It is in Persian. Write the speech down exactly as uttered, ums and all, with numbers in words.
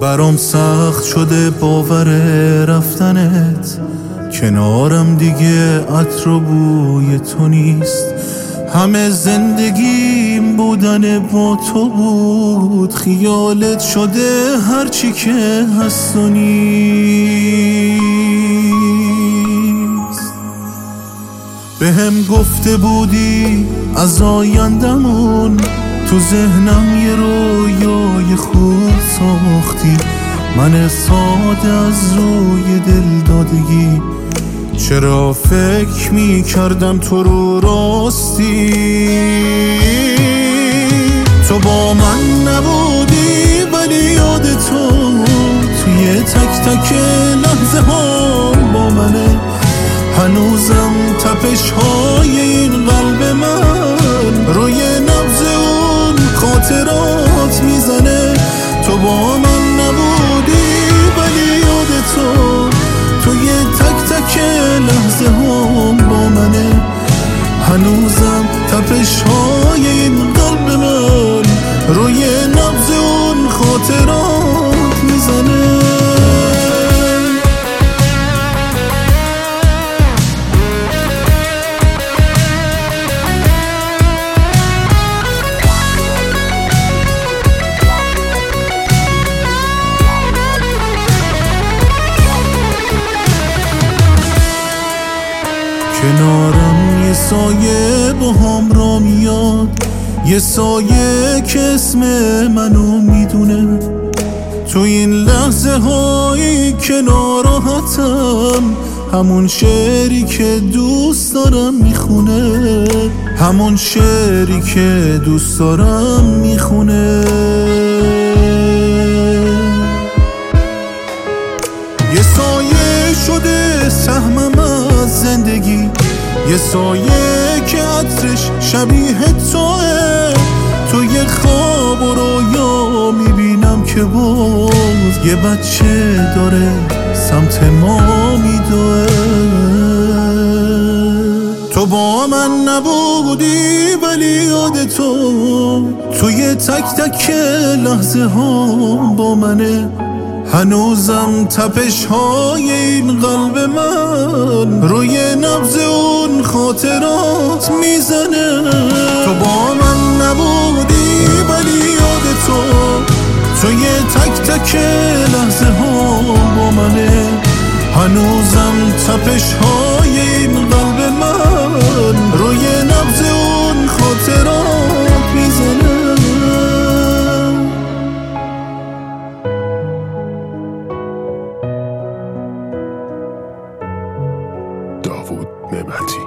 برام سخت شده باور رفتنت، کنارم دیگه عطر و بوی تو نیست. همه زندگیم بودن با تو بود، خیالت شده هرچی که هست و نیست. بهم گفته بودی از آیندمون، تو ذهنم یه رویای خوب ساختی. من ساده از روی دل دادگی چرا فکر می کردم تو رو راستی. تو با من نبودی ولی یاد تو توی تک تک لحظه ها با منه. هنوزم تپش های این قلب من روی نبض اون خاطرات میزنه. تو با من نبودی ولی یاد تو توی تک تک لحظه ها با منه. هنوزم تپش های این قلب من روی نبض اون خاطرات میزنه. کنارم یه سایه با هم را میاد، یه سایه که اسم منو میدونه. تو این لحظه هایی که ناراحتم همون شعری که دوست دارم میخونه، همون شعری که دوست دارم میخونه. یه سایه شده سهمم از زندگی، یه سایه که عطرش شبیه توه. تو یه خواب و رویا میبینم که باز یه بچه داره سمت ما میدوه. تو با من نبودی ولی یاد تو توی تک تک لحظه ها با منه. هنوزم تپش های این قلب من روی نبض اون خاطرات میزنه. تو با من نبودی ولی یاد تو توی تک تک لحظه ها با منه. هنوزم تپش های این قلب من روی نبض اون خاطرات میزنه. داوود نعمتی.